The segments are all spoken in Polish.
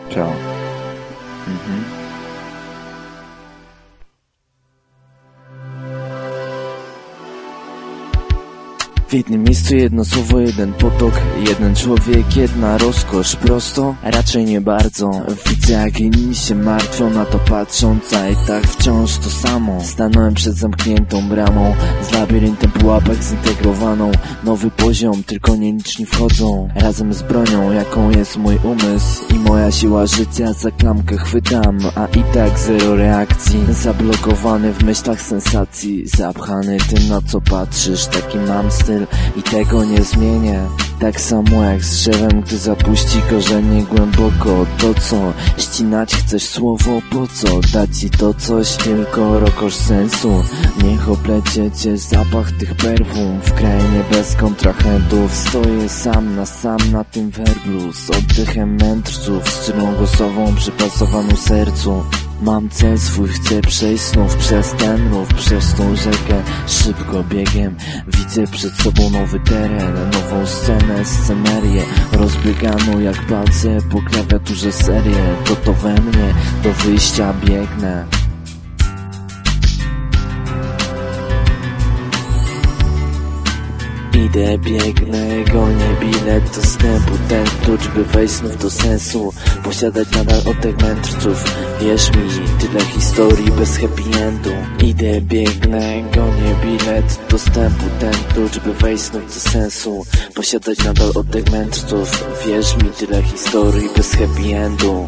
Ciao. W jednym miejscu jedno słowo, jeden potok, jeden człowiek, jedna rozkosz. Prosto? Raczej nie bardzo. Widzę jak inni się martwią na to patrząc, a i tak wciąż to samo. Stanąłem przed zamkniętą bramą, z labiryntem pułapek zintegrowaną. Nowy poziom, tylko nieliczni wchodzą. Razem z bronią, jaką jest mój umysł i moja siła życia, za klamkę chwytam, a i tak zero reakcji. Zablokowany w myślach sensacji, zapchany tym, na co patrzysz. Taki mam styl i tego nie zmienię. Tak samo jak z drzewem, gdy zapuści korzenie głęboko. To co? Ścinać chcesz słowo? Po co? Dać ci to coś? Tylko rokosz sensu. Niech oplecie cię zapach tych perfum. W krainie bez kontrahentów stoję sam na tym werblu. Z oddechem mędrców, z czylą głosową przypasowaną sercu. Mam cel swój, chcę przejść znów przez ten rów, przez tą rzekę, szybko biegiem. Widzę przed sobą nowy teren, nową scenę, scenerię rozbieganą jak palce po klawiaturze serię. To we mnie, do wyjścia biegnę. Idę, biegnę, gonię bilet dostępu. Ten klucz, by wejść znów do sensu. Posiadać nadal oddech mędrców. Wierz mi, tyle historii bez happy endu. Idę, biegnę, gonię bilet dostępu. Ten klucz, by wejść znów do sensu. Posiadać nadal oddech mędrców. Wierz mi, tyle historii bez happy endu.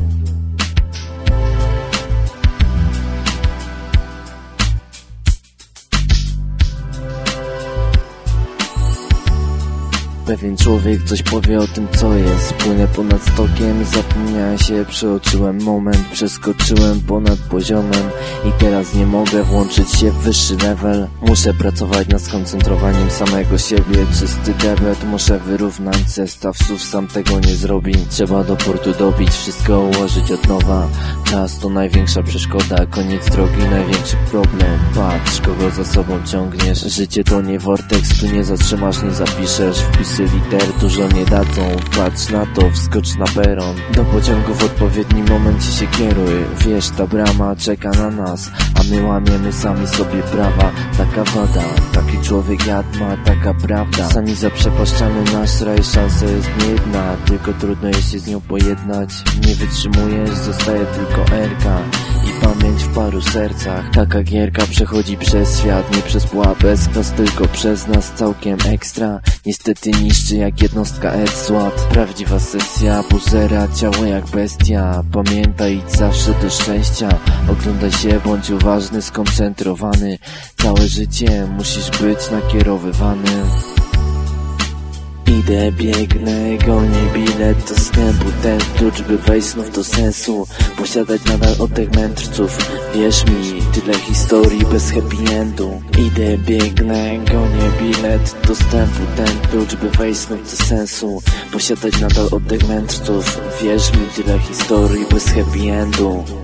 Pewien człowiek coś powie o tym, co jest. Płynę ponad stokiem, zapomniałem się, przeoczyłem moment. Przeskoczyłem ponad poziomem i teraz nie mogę włączyć się w wyższy level. Muszę pracować nad skoncentrowaniem samego siebie. Czysty debet, muszę wyrównać zestaw słów, sam tego nie zrobi. Trzeba do portu dobić, wszystko ułożyć od nowa. Czas to największa przeszkoda, koniec drogi, największy problem. Patrz, kogo za sobą ciągniesz. Życie to nie vortex, tu nie zatrzymasz, nie zapiszesz. Wpisy liter dużo nie dadzą. Patrz na to, wskocz na peron. Do pociągu w odpowiednim momencie się kieruj. Wiesz, ta brama czeka na nas, a my łamiemy sami sobie prawa. Taka wada, taki człowiek jad ma, taka prawda. Sami zaprzepaszczamy nasz raj, szansa jest niejedna, tylko trudno jest się z nią pojednać. Nie wytrzymujesz, zostaje tylko Erka i pamięć w paru sercach. Taka gierka przechodzi przez świat, nie przez pułapę, tylko przez nas całkiem ekstra. Niestety niszczy jak jednostka SWAT. Prawdziwa sesja buzera, ciało jak bestia. Pamiętaj, idź zawsze do szczęścia. Oglądaj się, bądź uważny, skoncentrowany. Całe życie musisz być nakierowywany. Idę, biegnę, gonię bilet dostępu. Ten klucz, by wejść znów do sensu. Posiadać nadal oddech mędrców. Wierz mi, tyle historii bez happy endu. Idę, biegnę, gonię bilet dostępu. Ten klucz, by wejść znów do sensu. Posiadać nadal oddech mędrców. Wierz mi, tyle historii bez happy endu.